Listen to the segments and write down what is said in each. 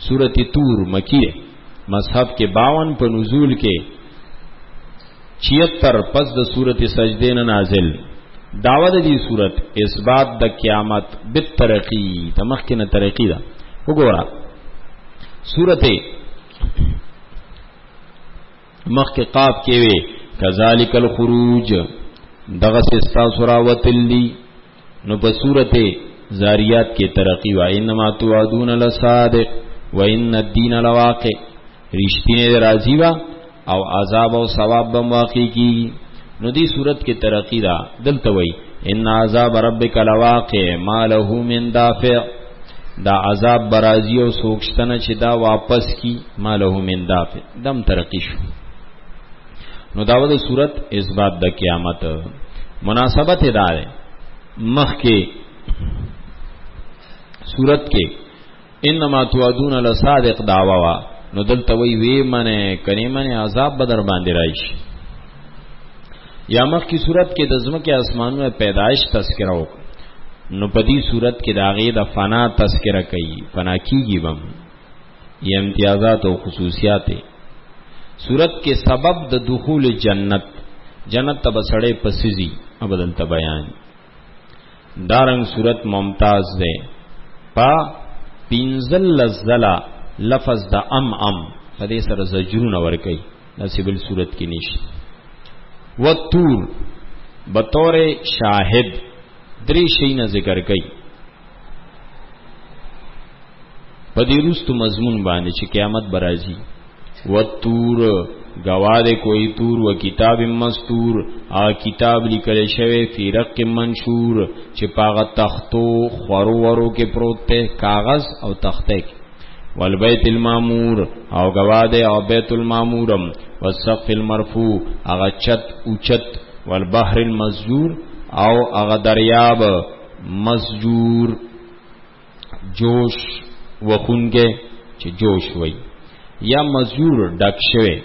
سورۃ طور مکی ہے، مصحف کے 52 په نزول کې 76 پس د سورۃ سجدے نه نازل. دعوت دی سورۃ اثبات د قیامت بالترقی، تمخکنه ترقی دا. وګوره سورۃ مخک قاف کې وی کذالک الخروج دغه سستا سراوتلی، نو په سورۃ زاریات کې ترقی و انما توعدون لصادق وان الدین لواقع، رښتینه راځي وا او عذاب او ثواب به واقع کی. نو دی صورت کې ترقی دا دلته وای ان عذاب ربک لواقع ما له من دافع، دا عذاب برازی او سوکشتنه چې دا واپس کی ما له من دافع، دم ترقی شو. نو داود صورت اثبات د قیامت. مناسبت ادا ہے مخ کے صورت کے انما توعدون لصادق دعوا، نو دلته وی منه کني منه عذاب بدر باندې راشي. یا مخ کی صورت کې د ځمکې اسمانونو پیدائش تذکرہ وک، نو پدی صورت کې داغه د فنا تذکرہ کوي، فنا کیږي بم یہ امتیازات او خصوصیات. صورت کے سبب د دخول جنت، جنت تب سڑے پسیزی ابدل بیان. دارنگ صورت ممتاز دے پا پینزل لزلا لفظ دا ام فدی سر زجرون ورکی نصیبل صورت کی نشت. والطور بطور شاہد دری شین ذکر کئی پدی رست مضمون باندې چې قیامت برازی. والطور گواد کوئی تور و کتاب مستور، آ کتاب لکل شوی فی رق منشور چې پاغه تختو خورو ورو کې پروت ته کاغذ او تخته کې. والبیت المامور او گواد او بیت المامورم، والسقف المرفوع اغا چت اوچت، والبحر المسجور او اغا دریاب مسجور جوش وخونگے چه جوش وی، یا مسجور ڈک شوے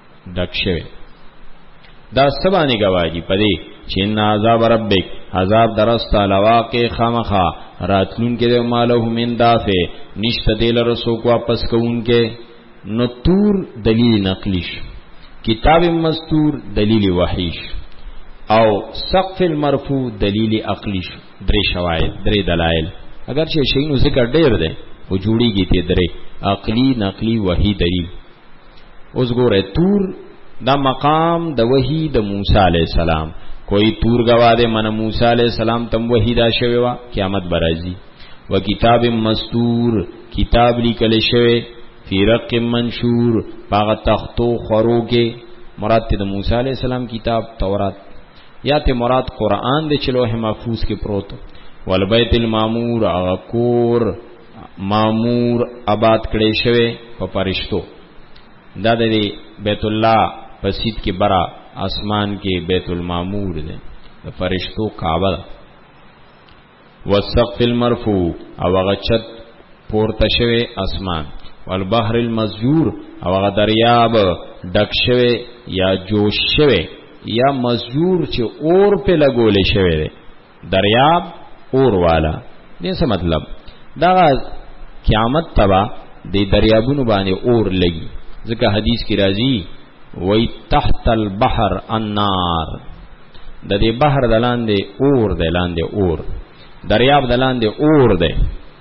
دا سبانی گواجی پدی چین عذاب ربک عذاب درستا لواقع خامخا راتلون کے دے مالہو من دافع نشت دیل رسوک واپس کون کے. نو تور دلیل نقلیش، کتاب مستور دلیل وحیش، او سقف المرفوع دلیل عقلیش. درې شواهد درې دلائل اگرچہ شینو ذکر ډیر دے وہ جوڑی گی تی درې عقلی نقلی وحی دلیل. اوس ګوره تور دا مقام د وحی د موسی علیہ السلام، کوئی تور گوا دے من موسی علیہ السلام تم وحی دا شوی وا قیامت برازی. و کتاب مستور کتاب لیکل شوی فی رق منشور باغ تختو خورو کے، مراد تے د موسی علیہ السلام کتاب تورات، یا تے مراد قرآن دے چلوح محفوظ کے پروت. والبیت المامور اغکور مامور آباد کړي شوی په فرشتو، دا د بیت الله پسید کې برا اسمان کې بیت المامور ده د فرشتو کعبه. والسقف المرفوع او غچت پورته شوی اسمان. والبحر المسجور او غ دریاب ډک شوی یا جوش شوی یا مسجور چې اور په لګول شوی ده، دریاب اور والا. دې څه مطلب؟ دا قیامت تبا دی دریابونو باندې اور لگی، ځکه حدیث کی راځي وای تحت البحر النار، د دې بحر دلاندې اور دی، لاندې اور، دریاب دلاندې اور دی.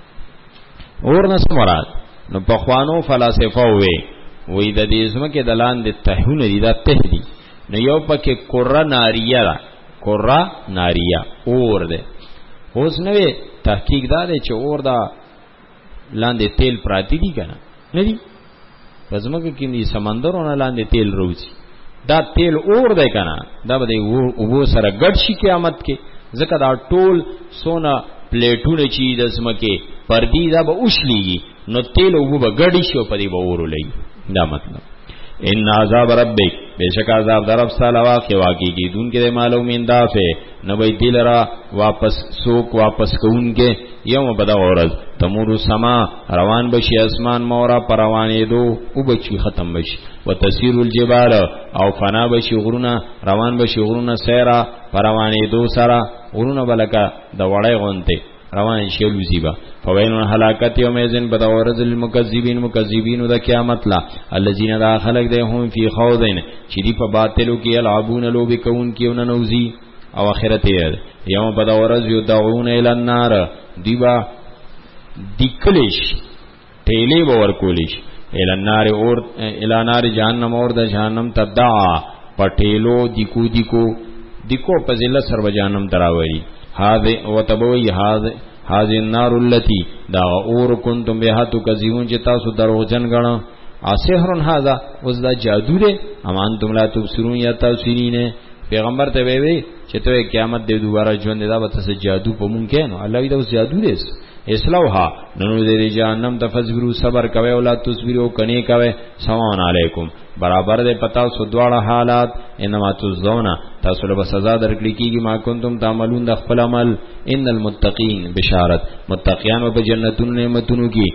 اور نه مراد نو په خوانو فلسفه وای د دې زمکه دلاندې تهونه دي، دا ته دي. نو یو پکې قره ناریه ده، قره ناریه اور دی. اوس نو تحقیق دا دی چې اور دا لاندې تیل پراتی دي کنه، نه دي پزماکه کې دي سمندرونو لاندې تیل روزي، دا تیل اور دی کنه، دا به او سره ګډ شي قیامت کې. ځکه دا ټول سونا پلیټونه چې د سمکه پردي دا به اوشليږي، نو تیل او به ګډ شي په دې به اور لګي. دا مطلب ان عذاب ربک بیشک عذاب در رب تعالی واقع کی دون کے مالو من دافع نبی دل را واپس سوک واپس کون کے. یوم بدا اورز تمور سما روان بشی اسمان مورا پروانې دو او بچی ختم بشی. وتسیر الجبال او فنا بشی غرونا روان بشی غرونا سیرا پروانې دو سرا غرونا بلکا د وړای غونته روان شي لوزیبا فوین هلاکت یوم یذن بدورز المکذبین مکذبین د قیامت لا الذين دا خلق ده هم فی خوضین چې دی په باطلو کې العبون لوب کون کیونه نوزی او اخرت یوم بدورز یدعون الی النار دیبا دکلیش ټیلې باور کولیش الی النار اور الی نار جهنم اور د جهنم تدعا پټیلو دیکو په ذله سر جهنم دراوي هذه وتبوي هذه النار التي دا اور کنتم بها تکذبون چې تاسو دروغجن غنو اسحرن هذا وز دا جادو دی امان تم لا تبصرون یا تبصرین پیغمبر ته وی چې ته قیامت دی دوباره ژوند دا به تاسو جادو په مونږ کې نو الله دې اوس جادو دی اسلوها نو دې جهنم تفذرو صبر کوي او لا تصبروا کني کوي سلام علیکم برابر دې پتا سو دواړه حالات انما تزون تاسو له سزا درکړي کیږي ما کنتم تعملون د خپل عمل ان المتقین بشارت متقیان او جنتون نعمتونو کی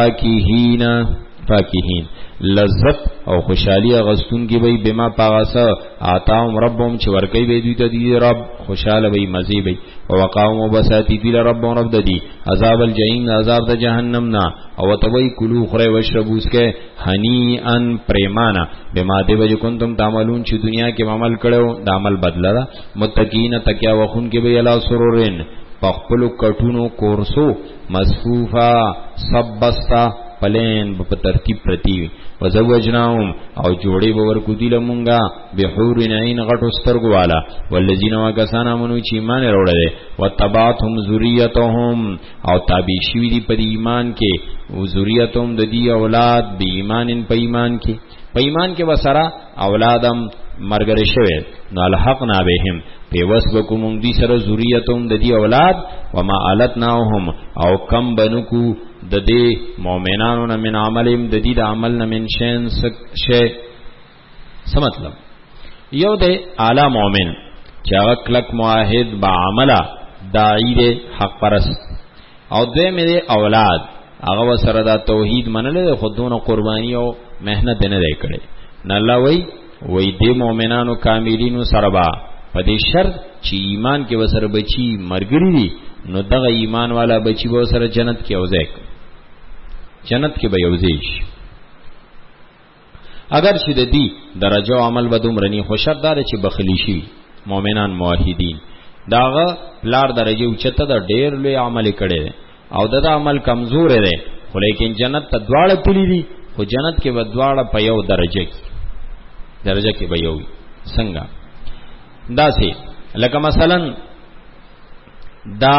فاکهین لذت او خوشحالی غستون کی وای بما پاغسا آتاهم ربهم چې ورکی وی دوی ته دی رب خوشاله وی مزي وی او وقاوم بساتی دی رب رب ددی عذاب الجحیم عذاب د جهنم نا او توي کلو خره وشربو اسکه هنیئن پریمانا بما دی وج کنتم تعملون چې دنیا کې عمل کړو د عمل بدلا متقین تکیا وخون کې وی الا سرورن پخپلو کټونو کورسو مصفوفا سبستا پلین په ترتیب پرتی وزوجناهم او جوړي باور کو دی لمونګه بحور عین غټو سترګو والا والذین واکسانا منو چې ایمان وروړل وتبعتهم ذریتهم او تابع شوی دی په ایمان کې او ذریتهم د دی اولاد به ایمانن په ایمان کې وسره اولادم مرګره شوی نو الحقنا بهم پیوس بکوم دی سره ذریتهم د دی اولاد وما علتناهم او کم بنکو د دې مؤمنانو نه من عملهم د دې د عمل نه من شي څه مطلب یو د اعلی مؤمن چې هغه کلک موحد با عمله داعی د حق پرست او دوی مې اولاد هغه وسره د توحید منل خودونه قربانی او مهنت نه دی کړي نه الله وای د مؤمنانو کاملینو سره با په دې شرط چې ایمان کې وسره بچي مرګري دي نو دغه ایمان والا بچي به وسره جنت کې اوځي جنت کې به یوځي اگر چې د دې درجه او عمل به دومره خوشدار چې بخلی شي مؤمنان موحدین داغه لار درجه اوچته د ډېر لوی عمل کړي او دغه عمل کمزور دی خو لیکن جنت ته دواړه تللی دي خو جنت کې به دواړه په یو درجه کې به یو څنګه داسې لکه مثلا دا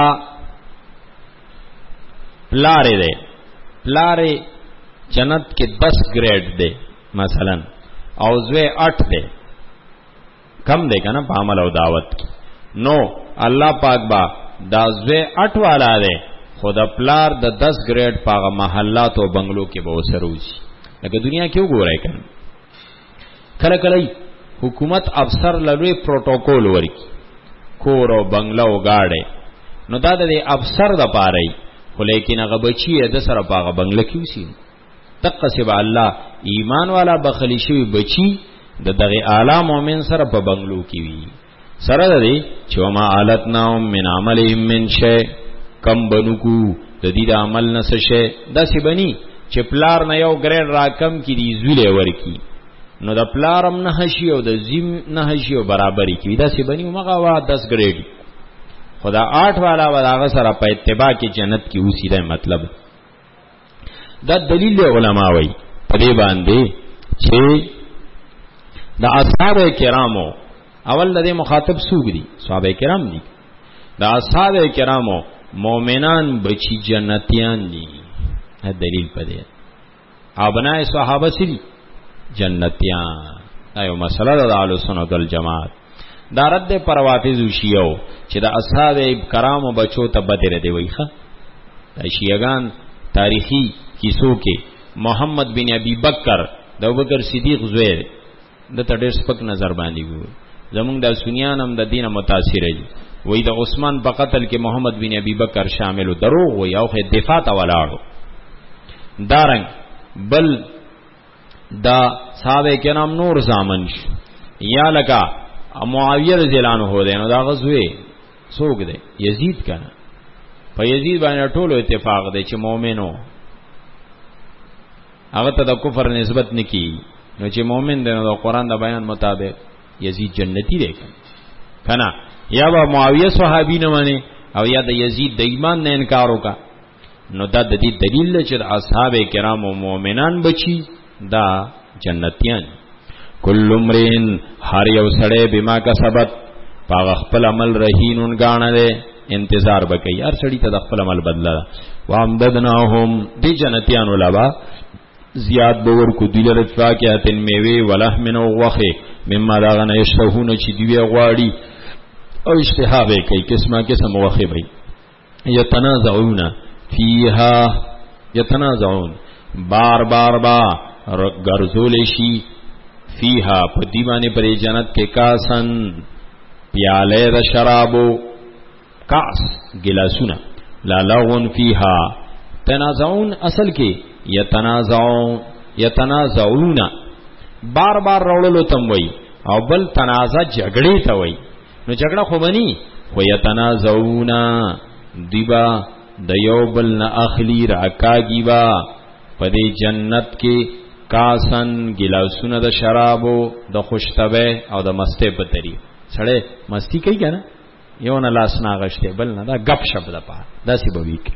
پلارے جنت کے 10 گریڈ دے مثلا او زوے 8 دے کم دے کنا پا عمل او دعوت کی نو اللہ پاک با دا زوے 8 والا دے خود پلار دا 10 گریڈ پاغا محلات و بنگلو کے بہو سروجی لیکن دنیا کیوں گو رہے کن کلکلی حکومت افسر لوی پروٹوکول ورکی کور او بنگلا او گاڑے نو دا دے افسر دا پارئی خو لیکن هغه بچی د سره پاغه بنگله کې وسین تقسب الله ایمان والا بخلی شوی بچی د دغه اعلی مؤمن سره په بنگلو کې وی سره د چې وما علتناهم من عملهم من شيء کم بنکو د دې د عمل نه څه شي داسې بنی چې پلار نه یو ګریډ راکم کې دی زویله ورکی نو د پلارم نه هشي او د زیم نه هشي او برابرۍ کې داسې بنی مغه وا 10 ګریډ خدا 8 والا وداغه سره په اتباع کې جنت کې وسیده مطلب دا دلیل علماء وای په دې باندې چې د اصحاب کرامو اول د مخاطب سوق دي صحابه کرام دي د اصحاب کرامو مؤمنان بچی جنتیان دي دلیل په دې ابناء صحابه سری جنتیان ایو مسله د اهل سنت والجماعت دا رد پر وافض شیعو چې د اصحاب کرامو بچو ته بدر دی وایخه د شیعاګان تاریخي کیسو کې محمد بن ابي بکر د ابوبکر صدیق زوی د تډر سپک نظر باندې ګور زمونږ د سنیان هم د دینه متاثر دي وای د عثمان په قتل کې محمد بن ابي بکر شامل دروغ وای او خې دفاع ته ولاړو دارنګ بل دا صحابه کرام نور زامن یا لکه معاویه رضی الله عنه هو دی نو دا غزوه سوګ دی یزید کنه په یزید باندې ټولو اتفاق دی چې مؤمنو هغه ته د کفر نسبت نکی نو چې مؤمن دی نو د قران د بیان مطابق یزید جنتی دی کنه یا با معاویه صحابی نه مانی او یا د یزید د ایمان نه انکار وکا نو دا د دې دلیل چې اصحاب کرام او مؤمنان بچي دا جنتیان کل امرین هر یو سړی بما کسبت پاغ خپل عمل رهینون غاڼه انتظار وکي هر سړی ته د خپل عمل بدلا وامددناهم دی جنتیان ولابا زیاد باور کو دل رفا کې اتن میوه ولحم او وخه مما داغه یشتهون چې دی غواړي او اشتهاب کوي قسمه قسم وخه وي یتنازعون فیها یتنازعون بار بار با غرزول شي فیها په دیوانه پر جنت کې کاسن پیاله د شرابو کاس ګلاسونه لا لغون فیها تنازعون اصل کې یتنازعون بار بار راولو تم وای او بل تنازع جګړې ته وای نو جګړه خو بني خو یتنازعون دیبا د یو بل نه اخلی راکاږي با پدې جنت کې کاسن ګلاسونه د شرابو د خوشتبه او د مسته په طریق سړی مستی کوي کنه یو نه لاس نه غشته بل نه دا غپ شپ ده پا داسې بوي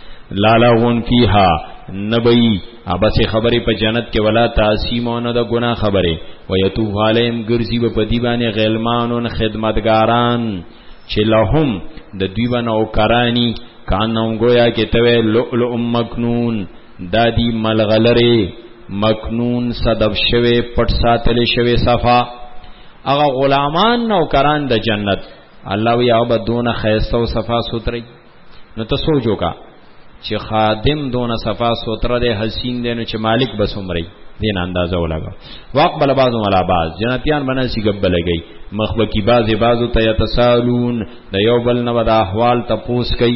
لالاون فیها نبی ابس خبرې په جنت کې ولا تاسیمونه د ګناه خبره ويتوب علیهم ګرځي په دی باندې غلمانون خدمتګاران چې لهم د دوی باندې کرانی کانو گویا کې ته لؤلؤ مکنون دادی ملغلره مکنون صدف شوه پټ ساتل شوه صفا هغه غلامان نو کران د جنت الله وی او بدون خیسته او صفا سوتري نو ته سوچو کا چې خادم دون صفا سوتره ده حسین ده نو چې مالک بس عمرې دین اندازه ولګا واقبل بعضهم علی بعض جنتیان بنسی غبل گئی مخبکی بعضو ته یتسالون د یو بل نو د احوال تپوس کوي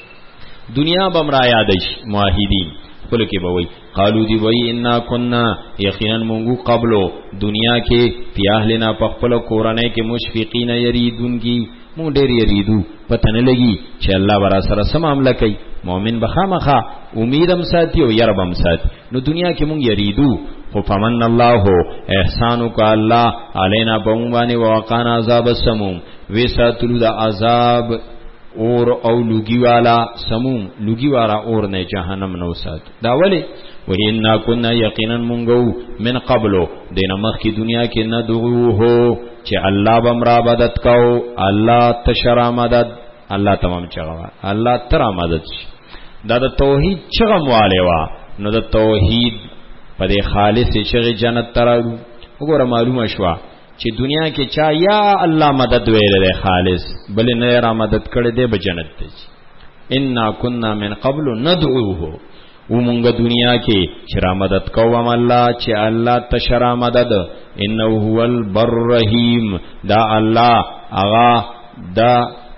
دنیا بمرا یادش موحدین خپل کې بوي قالو دی وای انا كنا یقینا مونږ قبلو دنیا کې پیاهلنا په خپل کورانه کې مشفقین یریدون کی مونږ ډېر یریدو پته نه لګي چې الله ورا سره سم عمل کوي مؤمن بخامخه امیدم ساتي او يربم ساتي نو دنیا کې مونږ یریدو خو فمن الله احسانو کا الله علینا بومانی وقانا عذاب السموم وساتلو د عذاب اور او لوگی والا سموم لوگی والا اور نه جهنم نو سات دا ولی و انا كنا یقینا منغو من قبلو دینه مخ کی دنیا کې ندعو هو چې الله بمرا مدد کو الله تشرا مدد الله تمام چغوا الله ترا مدد دا د توحید چغم والے وا نو د توحید په خالص شغه جنت تراو وګوره معلومه شوا چې دنیا کې چا یا الله مدد ویل له خالص بل نه را مدد کړي دی به جنت ته انا كنا من قبل ندعوه و مونږ دنیا کې چې را مدد کوم الله چې الله تشرا مدد انه هو البر الرحیم دا الله اغا دا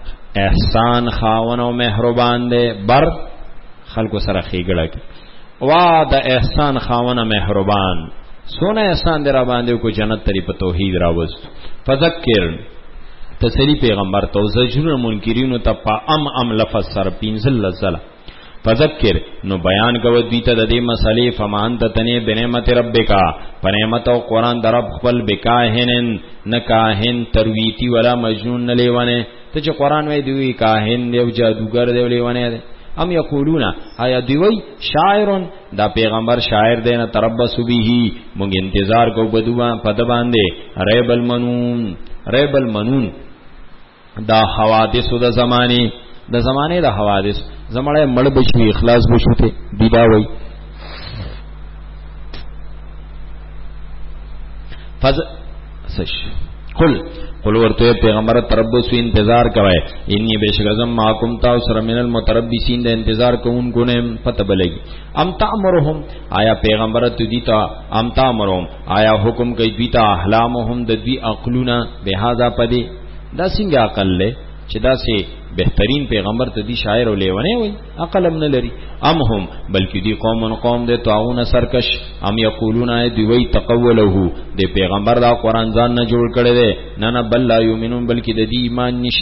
احسان خاون او مهربان دی بر خلکو سره خېګړه کی وا دا احسان خاون او مهربان سونا احسان در باندې کو جنت تری په توحید راوست فذکر تسلی پیغمبر تو زجر منکرین ته په ام لفظ سر پینزل لزلا فذکر نو بیان کو دیته د دې مسلې فمان تنه بنعمت ربک پنعمت او قران در رب خپل بکاهن نکاهن ترویتی ولا مجنون نه لیونه ته چې قران وای دی کاهن دی او جادوګر دی لیونه ام یقولون آیا دیوی شاعرون دا پیغمبر شاعر دینا تربص به مونږ انتظار کو بدوا پد باندې ریب المنون دا حوادث د زمانه د حوادث زمړې مړ بشي اخلاص بشوته دیدا وای فز سش قل ورته پیغمبر تربص انتظار کوي انی بشغزم ماکم تا سر من المتربصین د انتظار کوونکو نه پته بلګي ام تامرهم آیا پیغمبر ته دیتا ام تامرهم آیا حکم کوي دیتا احلامهم د دوی عقلنا بهذا پدی دا څنګه عقل له چې دا سي بهترین پیغمبر ته دی شاعر او لیونه وي عقل هم نه لري ام هم بلکې دی قوم دې تعاون سرکش ام یقولون دی وی تقوله دی پیغمبر دا قران ځان نه جوړ کړي دي نه بل لا یؤمنون بلکې د دې ایمان نشتا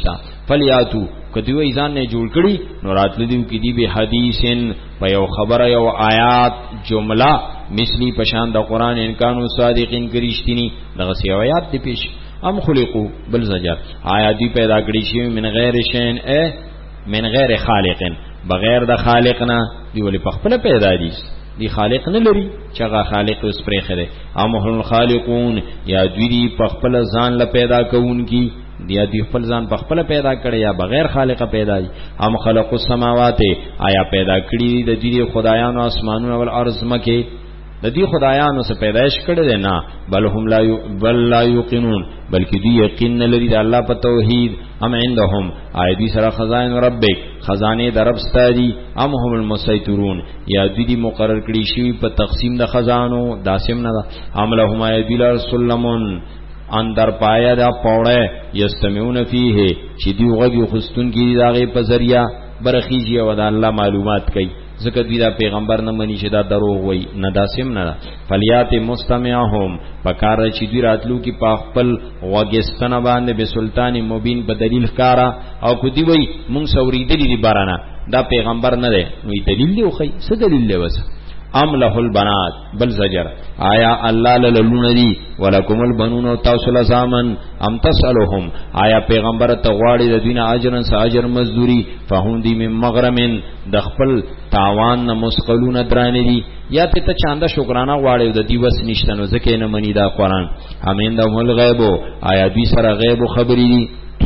فلیاتو کدی وای ځان نه جوړ کړي نو راتل دیو کې دی به حدیثن په یو خبره یو آیات جمله مثلی پشان د قران ان کانوا صادقین کرشتنی دغه سی آیات دی پیش ام خلقو بل زجر آیا دی پیدا کړی شی من غیر شین من غیر خالقن بغیر د خالقنا دی ولی پخپل پیدا دي دی خالق نه لري چې هغه خالق اوس پرې خره ام هل خالقون یا دوی دی پخپل ځان له پیدا کوونکی یا دی خپل ځان پخپل پیدا کړي یا بغیر خالق پیدا دي ام خلق السماوات آیا پیدا کړی د دې خدایانو اسمانونو او الارض مکه د دې خدایانو څخه پیدائش کړي دي نه بل لا یقینون بلکې دی یقین نه لري د الله په توحید ام عندهم ایدی سره خزائن ربک خزانه د رب ستادي ام هم المسیطرون یا دی مقرر کړي شي په تقسیم د خزانو داسم نه ام لهم ایدی سلمون اندر پایا دا پوڑے یستمعون فیه چې دی وغي خستون کی داغه په ذریعہ برخیږي او د الله معلومات کوي ځکه دوی دا پیغمبر نه مني چې دا دروغ وای نه داسم نه فلیات مستمعهم پکار چې دوی راتلو کې په خپل وګستنه باندې به سلطان مبین په دلیل کارا او کو دی وای مونږ سوریدلی دی بارانه دا پیغمبر نه دی نو دلیل دی خو څه دلیل دی وس ام له البنات بل زجر آیا الله للون دی ولکم البنون تاسو لزامن ام تسالهم آیا پیغمبر ته غواړي د دینه اجرن ساجر مزدوری فهم دی من مغرمن د خپل تاوان نه مسقلون درانه دی یا ته چاندا شکرانه غواړي د دی وس نشته نو ځکه نه منی دا قران امین د مول غیب آیا دوی سره غیب خبري دي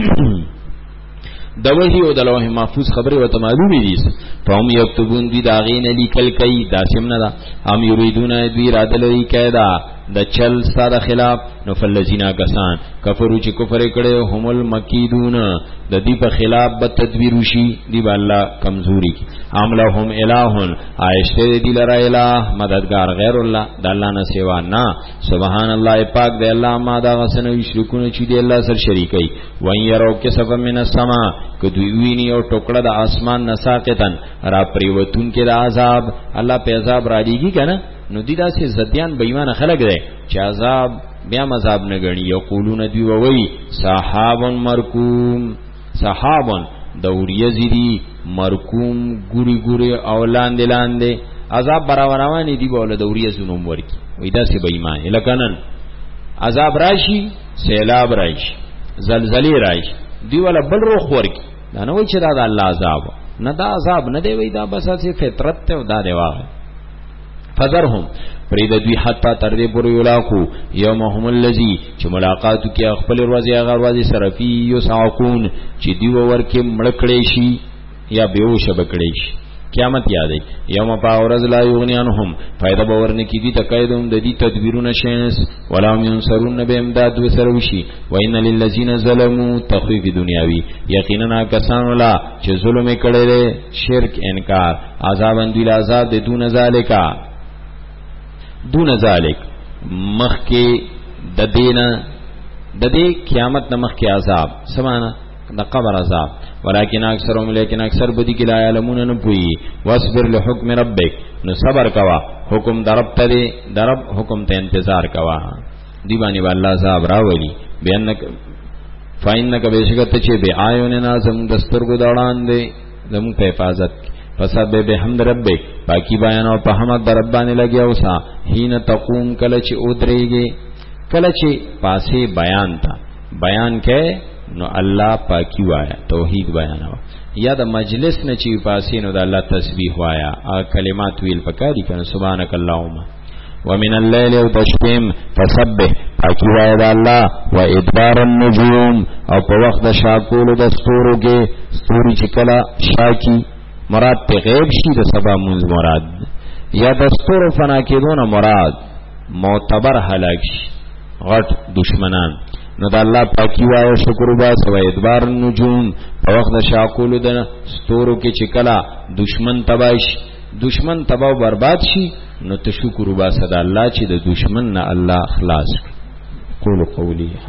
د وحی او د لوح محفوظ خبره وته معلومه دي فهم یكتبون دی داغین لیکل کوي داسم نه دا هم یریدون دی رادلوی کیدا د چل ساده خلاف نو فلذینا کسان کفرو چې کفر کړي هم المکیدون د دې په خلاف به تدبیر وشي دی الله کمزوري عملهم الہون عائشته دی لرا الہ مددگار غیر الله د الله نه سیوا نه سبحان الله پاک دی الله ما دا غسن یشرکون چې دی الله سره شریکي وان يرو کسب من السما کدوی ویني او ټوکړه د اسمان نساقتن را پریوتون کې د عذاب الله په عذاب را دیږي کنه نو دی دا سه زديان بېمانه خلق دی چې عذاب بیا مذاب نه غني یقولون دی ووي صحابن مرکوم صحابن دوریزی مرکوم ګوري ګوري او لاندې لاندې عذاب براوروانی دی بوله دوریزونو ورکی وې دا سه بېمانه لکنن عذاب راشي سیلاب راشي زلزلې راشي دی ولا بل روخ ورکی دا نه وای چې دا د الله عذاب نه دا عذاب نه دی وای دا بس اسه فطرت ته دا دی واغ فذرهم فرید دوی حتا تر دې پورې ولاکو یومهم الذی چې ملاقات کی خپل ورځي هغه ورځي صرفی یسعقون چې دی ورکه مړکړې شي یا بیوش بکړې شي قیامت یادې یوم پاورز لا یغنیانهم فائدہ باورنه کی دي تقیدهم د دې تدبیرونه شینس ولا ينصرون به امداد وسروشي وان للذین ظلموا تخفیف دنیاوی یقینا کسان ولا چې ظلم کړي شرک انکار عذاب اندیل عذاب د دون ذالک مخکی د دینه د دې قیامت نه مخکی عذاب سمانا د قبر عذاب ولكن اکثرهم لیکن اکثر بدی کی لا علمون نه پوي واصبر لحکم ربک نو صبر کوا حکم درب ته درب حکم ته انتظار کوا دی باندې الله عذاب راولي بیانک فینک بشکته چې به آیونه نازم دسترګو داړان دي زمو په حفاظت فسبح بحمد ربک باقی بیان او په حمد رب باندې لګیا اوسا حين تقوم کله چې ودرېږي کله چې پاسه بیان تا بیان کې نو الله پاکی وایا توحید بیانوا یا د مجلس نه چې پاسې نو د الله تسبیح وایا ا کلمات ویل پکاري کنه سبحانك اللهم ومن الليل وتشبيم فسبح پاکی وایا د الله و ادبار النجوم او په وخت د شاکولو د ستورو کې ستوري چې کلا شاکی مراد ته غیب شي د سبا مونږ مراد یا د ستورو فنا کېدونه مراد معتبر هلاک شي غټ دشمنان نو د الله پاکی وایو شکر وباس و ادبار النجوم په وخت د شاکولو د ستورو کې چې کلا دشمن تباش دشمن تباہ و برباد شي نو ته شکر وباس د الله چې د دشمن نه الله خلاص قول قولی